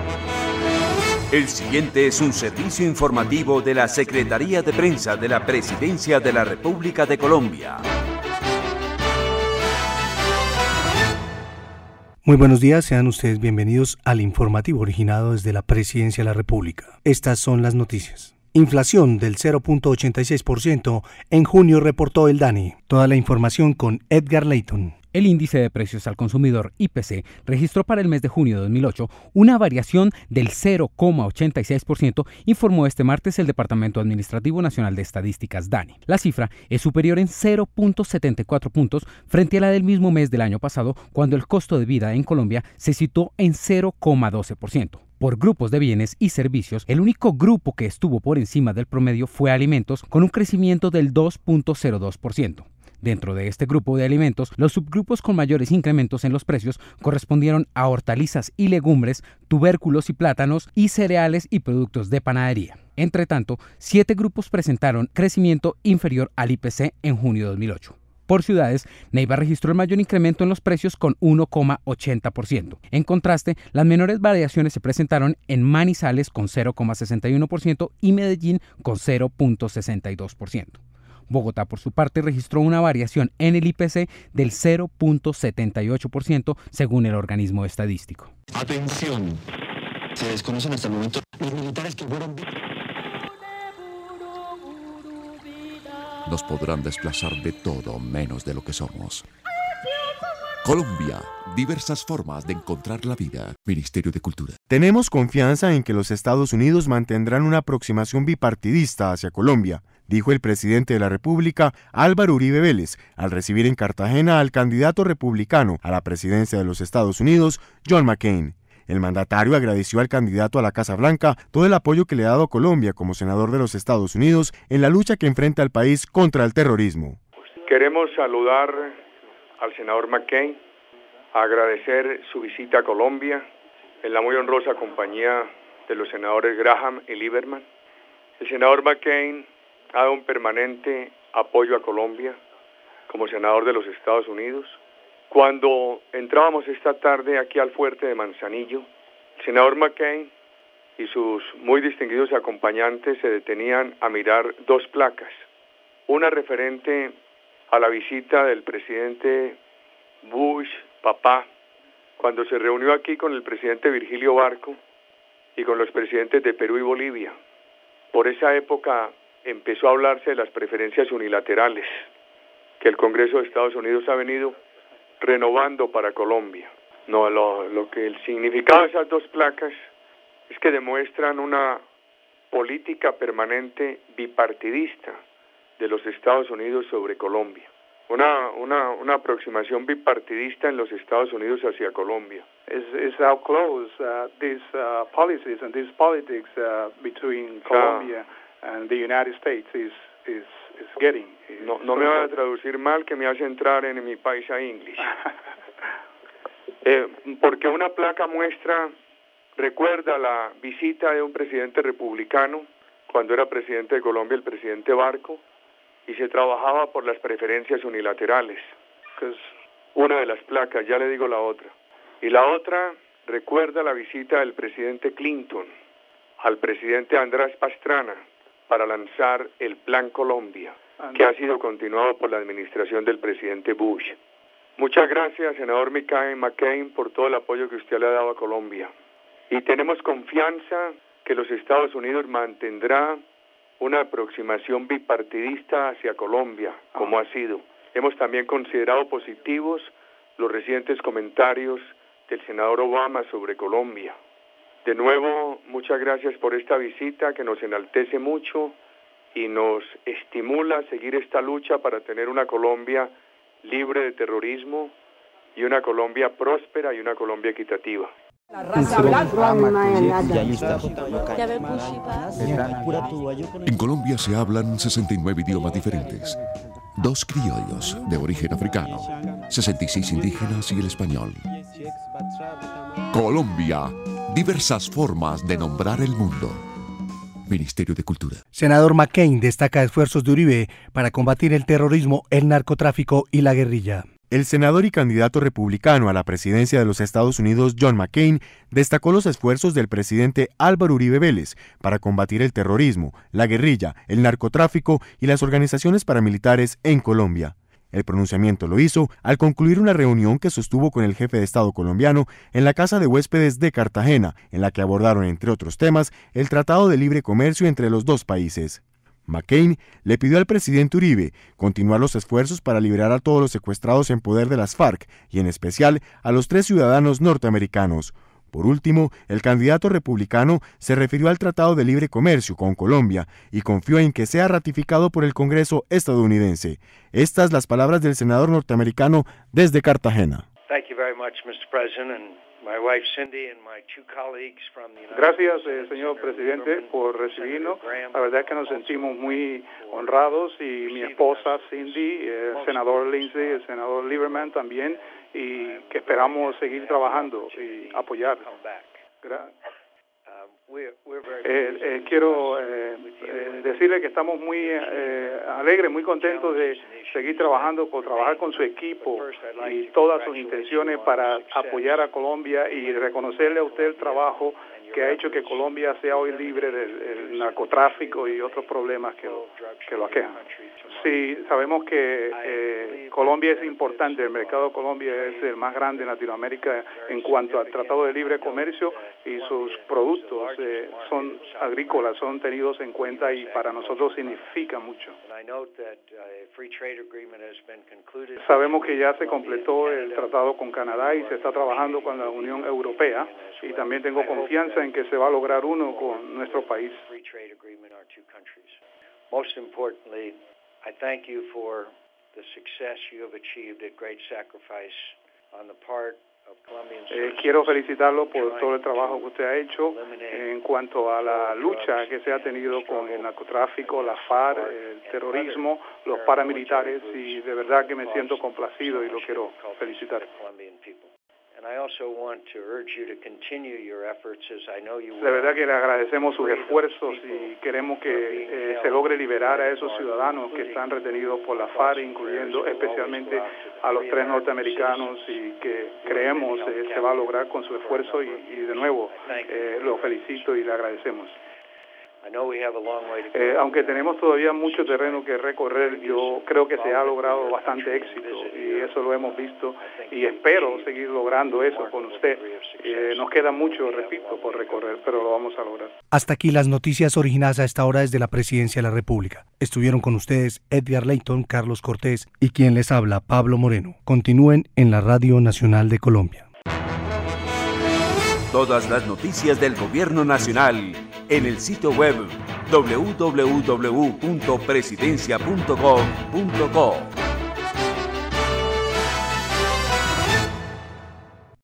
El siguiente es un servicio informativo de la Secretaría de Prensa de la Presidencia de la República de Colombia. Muy buenos días, sean ustedes bienvenidos al informativo originado desde la Presidencia de la República. Estas son las noticias. Inflación del 0.86% en junio reportó el DANE. Toda la información con Edgar Leighton. El índice de precios al consumidor IPC registró para el mes de junio de 2008 una variación del 0,86%, informó este martes el Departamento Administrativo Nacional de Estadísticas DANE. La cifra es superior en 0,74 puntos frente a la del mismo mes del año pasado, cuando el costo de vida en Colombia se situó en 0,12%. Por grupos de bienes y servicios, el único grupo que estuvo por encima del promedio fue alimentos, con un crecimiento del 2,02%. Dentro de este grupo de alimentos, los subgrupos con mayores incrementos en los precios correspondieron a hortalizas y legumbres, tubérculos y plátanos, y cereales y productos de panadería. Entre tanto, 7 grupos presentaron crecimiento inferior al IPC en junio de 2008. Por ciudades, Neiva registró el mayor incremento en los precios con 1,80%. En contraste, las menores variaciones se presentaron en Manizales con 0,61% y Medellín con 0,62%. Bogotá, por su parte, registró una variación en el IPC del 0,78%, según el organismo estadístico. Atención, se desconocen hasta el momento los militares que fueron... Nos podrán desplazar de todo menos de lo que somos. Colombia, diversas formas de encontrar la vida. Ministerio de Cultura. Tenemos confianza en que los Estados Unidos mantendrán una aproximación bipartidista hacia Colombia, dijo el presidente de la República, Álvaro Uribe Vélez, al recibir en Cartagena al candidato republicano a la presidencia de los Estados Unidos, John McCain. El mandatario agradeció al candidato a la Casa Blanca todo el apoyo que le ha dado a Colombia como senador de los Estados Unidos en la lucha que enfrenta el país contra el terrorismo. Queremos saludar al senador McCain, agradecer su visita a Colombia en la muy honrosa compañía de los senadores Graham y Lieberman. El senador McCain ha dado un permanente apoyo a Colombia como senador de los Estados Unidos. Cuando entrábamos esta tarde aquí al fuerte de Manzanillo, el senador McCain y sus muy distinguidos acompañantes se detenían a mirar 2 placas, una referente a la visita del presidente Bush, papá, cuando se reunió aquí con el presidente Virgilio Barco y con los presidentes de Perú y Bolivia. Por esa época empezó a hablarse de las preferencias unilaterales que el Congreso de Estados Unidos ha venido renovando para Colombia. No, el significado de esas 2 placas es que demuestran una política permanente bipartidista de los Estados Unidos sobre Colombia. Una aproximación bipartidista en los Estados Unidos hacia Colombia. Is how close these policies and these politics between Colombia and the United States is getting. No me va a traducir mal, que me hace entrar en mi país a English. Porque una placa recuerda la visita de un presidente republicano cuando era presidente de Colombia, el presidente Barco, y se trabajaba por las preferencias unilaterales, que es una de las placas, ya le digo la otra. Y la otra recuerda la visita del presidente Clinton al presidente Andrés Pastrana para lanzar el Plan Colombia, que ha sido continuado por la administración del presidente Bush. Muchas gracias, senador McCain, por todo el apoyo que usted le ha dado a Colombia. Y tenemos confianza que los Estados Unidos mantendrá una aproximación bipartidista hacia Colombia, como ha sido. Hemos también considerado positivos los recientes comentarios del senador Obama sobre Colombia. De nuevo, muchas gracias por esta visita que nos enaltece mucho y nos estimula a seguir esta lucha para tener una Colombia libre de terrorismo y una Colombia próspera y una Colombia equitativa. En Colombia se hablan 69 idiomas diferentes, 2 criollos de origen africano, 66 indígenas y el español. Colombia, diversas formas de nombrar el mundo. Ministerio de Cultura. Senador McCain destaca esfuerzos de Uribe para combatir el terrorismo, el narcotráfico y la guerrilla. El senador y candidato republicano a la presidencia de los Estados Unidos, John McCain, destacó los esfuerzos del presidente Álvaro Uribe Vélez para combatir el terrorismo, la guerrilla, el narcotráfico y las organizaciones paramilitares en Colombia. El pronunciamiento lo hizo al concluir una reunión que sostuvo con el jefe de Estado colombiano en la Casa de Huéspedes de Cartagena, en la que abordaron, entre otros temas, el Tratado de Libre Comercio entre los dos países. McCain le pidió al presidente Uribe continuar los esfuerzos para liberar a todos los secuestrados en poder de las FARC y en especial a los 3 ciudadanos norteamericanos. Por último, el candidato republicano se refirió al Tratado de Libre Comercio con Colombia y confió en que sea ratificado por el Congreso estadounidense. Estas las palabras del senador norteamericano desde Cartagena. Gracias, señor presidente, por recibirnos. La verdad es que nos sentimos muy honrados y mi esposa Cindy, el senador Lindsey, el senador Lieberman también, y que esperamos seguir trabajando y apoyar. Quiero decirle que estamos muy alegres, muy contentos de seguir trabajando, por trabajar con su equipo y todas sus intenciones para apoyar a Colombia y reconocerle a usted el trabajo que ha hecho que Colombia sea hoy libre del narcotráfico y otros problemas que lo aquejan. Sí, sabemos que Colombia es importante, el mercado de Colombia es el más grande en Latinoamérica en cuanto al Tratado de Libre Comercio y sus productos son agrícolas, son tenidos en cuenta y para nosotros significa mucho. Sabemos que ya se completó el tratado con Canadá y se está trabajando con la Unión Europea y también tengo confianza en que se va a lograr uno con nuestro país. Most importantly, I thank you for the success you have achieved at great sacrifice on the part of Colombian citizens. Quiero felicitarlo por todo el trabajo que usted ha hecho en cuanto a la lucha que se ha tenido con el narcotráfico, la FARC, el terrorismo, los paramilitares y de verdad que me siento complacido y lo quiero felicitar. De verdad que le agradecemos sus esfuerzos y queremos que se logre liberar a esos ciudadanos que están retenidos por la FARC, incluyendo especialmente a los 3 norteamericanos y que creemos se va a lograr con su esfuerzo y de nuevo lo felicito y le agradecemos. Aunque tenemos todavía mucho terreno que recorrer, yo creo que se ha logrado bastante éxito y eso lo hemos visto y espero seguir logrando eso con usted. Nos queda mucho, repito, por recorrer, pero lo vamos a lograr. Hasta aquí las noticias originadas a esta hora desde la Presidencia de la República. Estuvieron con ustedes Edgar Layton, Carlos Cortés y quien les habla, Pablo Moreno. Continúen en la Radio Nacional de Colombia. Todas las noticias del Gobierno Nacional en el sitio web www.presidencia.gov.co.